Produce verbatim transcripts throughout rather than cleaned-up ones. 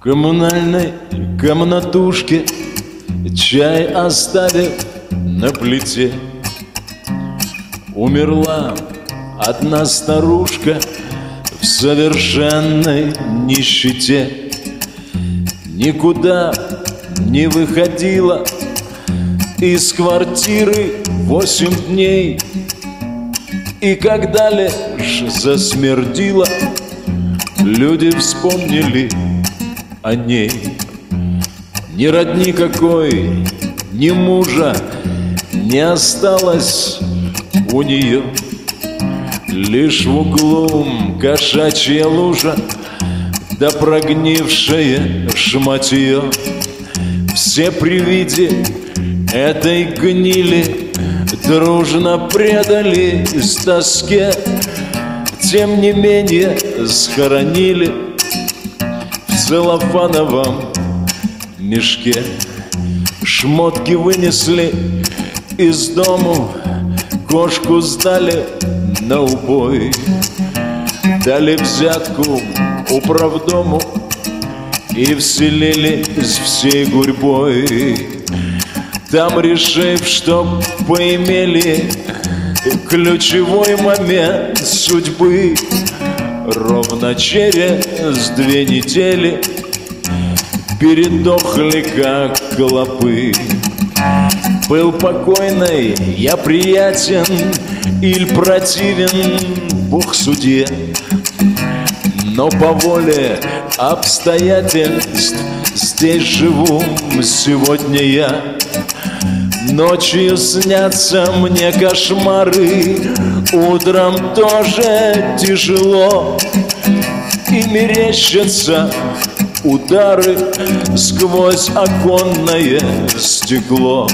коммунальной комнатушке, чай оставив на плите, умерла одна старушка в совершенной нищете. Никуда не выходила из квартиры восемь дней, и когда лишь засмердила, люди вспомнили о ней. Ни родни какой, ни мужа не осталось у нее, лишь в углу кошачья лужа да прогнившее шматье. Все при виде этой гнили дружно предались тоске, тем не менее схоронили в целлофановом мешке. Шмотки вынесли из дому, кошку сдали на убой, дали взятку управдому и вселились всей гурьбой. Там, решив, что поимели ключевой момент судьбы, ровно через две недели передохли, как клопы. Был покойный, я приятен или противен, Бог судья, но по воле обстоятельств здесь живу сегодня я. Ночью снятся мне кошмары, утром тоже тяжело, и мерещатся удары сквозь оконное стекло.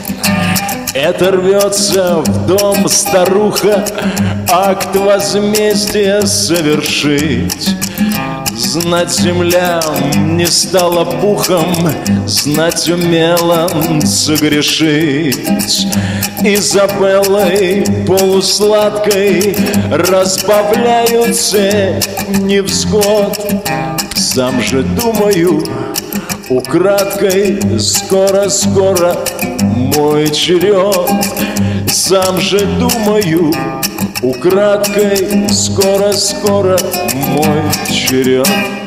Это рвется в дом старуха акт возмездия совершить. Знать земля не стала пухом, знать умела согрешить. Изабеллой полусладкой разбавляются невзгод. Сам же думаю украдкой, скоро-скоро мой черед. Сам же думаю украдкой, скоро-скоро мой черед.